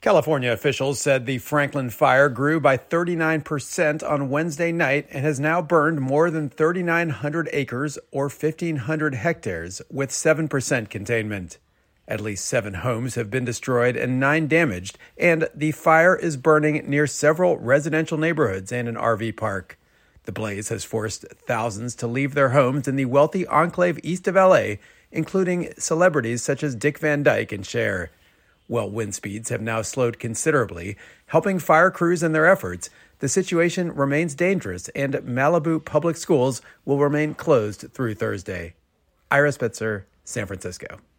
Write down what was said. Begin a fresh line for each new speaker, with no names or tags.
California officials said the Franklin fire grew by 39% on Wednesday night and has now burned more than 3,900 acres or 1,500 hectares with 7% containment. At least 7 homes have been destroyed and 9 damaged, and the fire is burning near several residential neighborhoods and an RV park. The blaze has forced thousands to leave their homes in the wealthy enclave east of LA, including celebrities such as Dick Van Dyke and Cher. While wind speeds have now slowed considerably, helping fire crews in their efforts, the situation remains dangerous and Malibu public schools will remain closed through Thursday. Ira Spitzer, San Francisco.